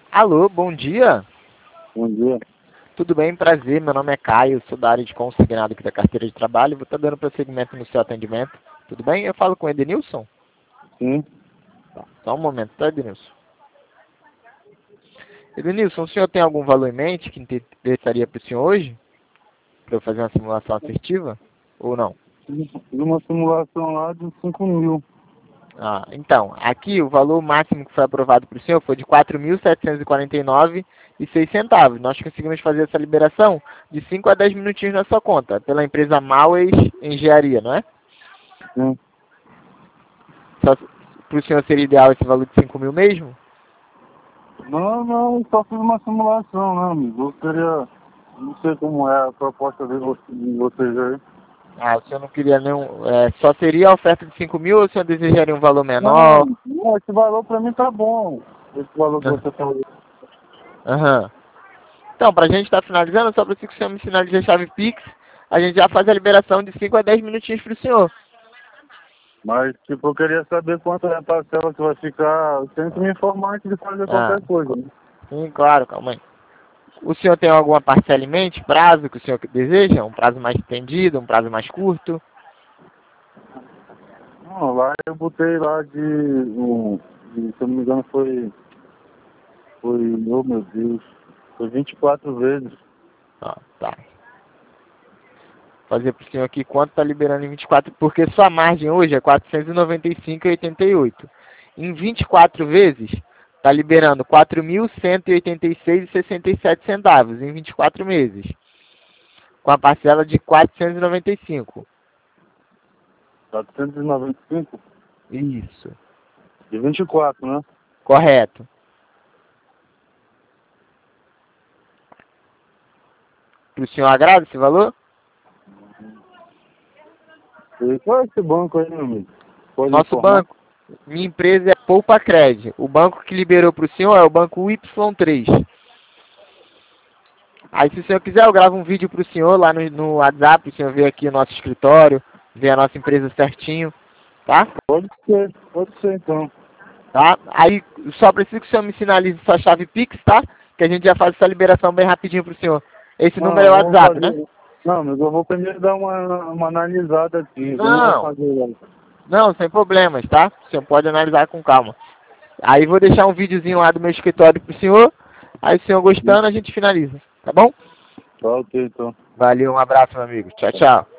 Alô, bom dia. Bom dia. Tudo bem? Prazer. Meu nome é Caio, sou da área de consignado aqui da carteira de trabalho. Vou estar dando prosseguimento no seu atendimento. Tudo bem? Eu falo com o Edenilson? Sim. Tá, só um momento, tá, Edenilson? Edenilson, o senhor tem algum valor em mente que interessaria para o senhor hoje? Para eu fazer uma simulação assertiva? Ou não? Fiz uma simulação lá de 5 mil. Ah, então, aqui o valor máximo que foi aprovado para o senhor foi de R$ 4.749,06. Nós conseguimos fazer essa liberação de 5 a 10 minutinhos na sua conta, pela empresa Maues Engenharia, não é? Sim. Só para o senhor seria ideal esse valor de 5 mil mesmo? Não, só fiz uma simulação, né, amigo? Eu queria... Não sei como é a proposta de vocês aí. Ah, o senhor não queria nenhum... só seria a oferta de 5 mil ou o senhor desejaria um valor menor? Não, esse valor pra mim tá bom. Esse valor que você falou. Aham. Então, para a gente estar finalizando, só preciso que o senhor me sinalize a chave Pix. A gente já faz a liberação de 5 a 10 minutinhos para o senhor. Mas, tipo, eu queria saber quanto é a parcela que vai ficar. Eu tenho que me informar antes de fazer qualquer coisa, né? Sim, claro, calma aí. O senhor tem alguma parcela em mente, prazo que o senhor deseja? Um prazo mais estendido, um prazo mais curto? Não, lá eu botei lá se eu não me engano oh meu Deus, foi 24 vezes. Ah, tá. Fazer para o senhor aqui quanto está liberando em 24, porque sua margem hoje é 495,88. Em 24 vezes, está liberando 4.186,67 centavos em 24 meses, com a parcela de 495. 495 Isso, de 24, né? correto. Para o senhor agrada esse valor? E qual é esse banco aí, meu amigo? Pode Nosso informar? banco, minha empresa é Poupa Cred. O banco que liberou para o senhor é o banco Y3. Aí, se o senhor quiser, eu gravo um vídeo para o senhor lá no WhatsApp, o senhor vê aqui o nosso escritório, vê a nossa empresa certinho, tá? Pode ser então. Tá? Aí, só preciso que o senhor me sinalize sua chave Pix, tá? Que a gente já faz essa liberação bem rapidinho para o senhor. Esse número é o Não, vamos WhatsApp, né? fazer. Não, mas eu vou primeiro dar uma analisada aqui. Eu não vou Não, fazer lá. não, sem problemas, tá? O senhor pode analisar com calma. Aí, vou deixar um videozinho lá do meu escritório para o senhor. Aí, o senhor gostando, a gente finaliza, tá bom? Tá ok, então. Valeu, um abraço, meu amigo. Tchau, tchau.